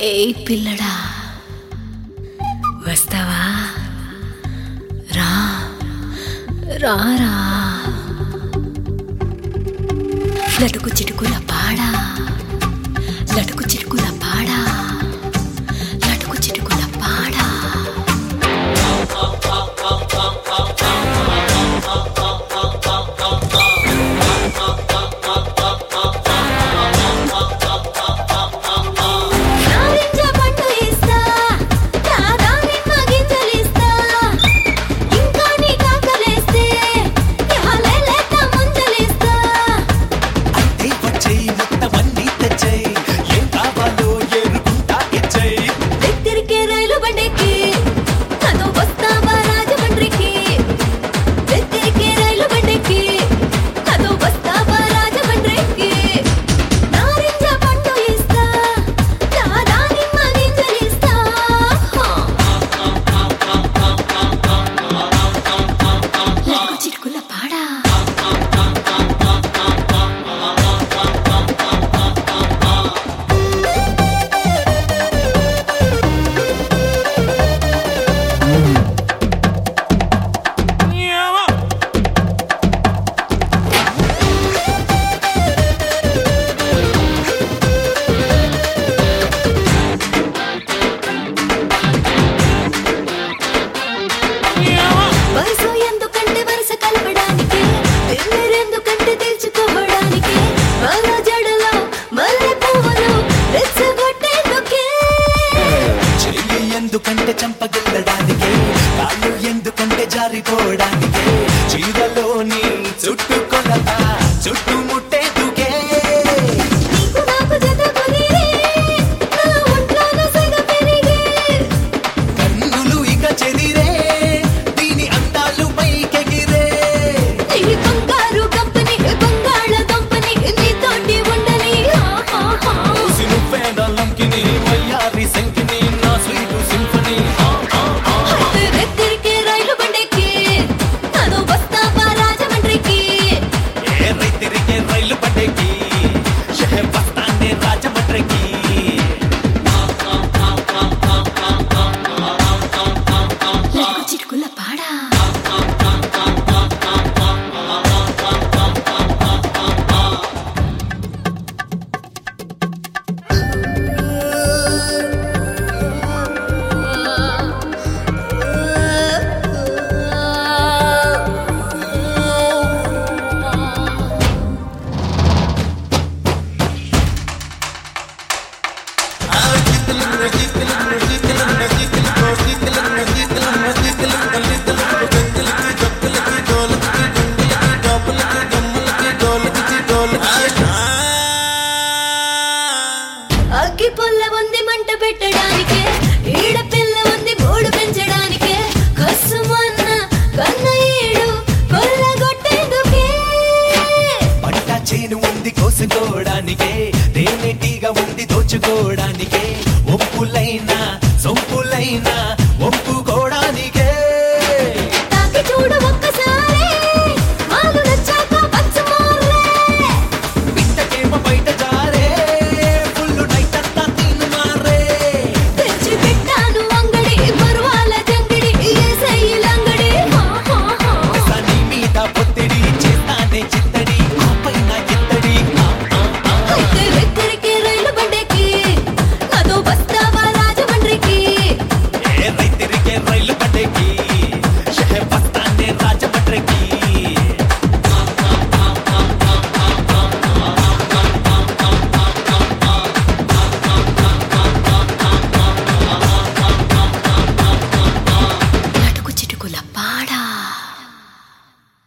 ఏ పిల్లడా వస్తావా? రా రా రా, లటుకు చిటుకుల పాడా, లటుకు చిటుకుల పాడా, లటుకు చిటుకుల పాడా. ఎందుకంటే చంపగిల్లడానికే, కాళ్ళు ఎందుకంటే జారిపోవడానికే, చీరలోని చుట్టుకొలత చుట్టుముట్టేందుకే. కన్నులు ఇక చెదిరే, దీని అందాలు పైకెగిరే. బంగారు కంపెనీ బంగాళ కంపెనీ నీతోటి ఉండని, నువ్వే నా లంకిని వయ్యారి శంకిని, నా స్వీటు సింఫనీ. రైలు బండెక్కి అదో వస్తావా రాజమండ్రికి? తిరిగే రైలు బండెక్కి వస్తానే రాజమండ్రికి. లటుకు చిటుకుల పాడా, అగ్గి పుల్ల ఉంది మంట పెట్టడానికే, ఈడ పిల్ల ఉంది మూడు పెంచడానికే, కసుమన్న కన్నయ్యేడు కొల్లగొట్టేందుకే. పంట చేను ఉంది కోసుకోవడానికే, తేనెటీగా ఉంది దోచుకోవడానికే, ఒప్పులైనా సొంపులైనా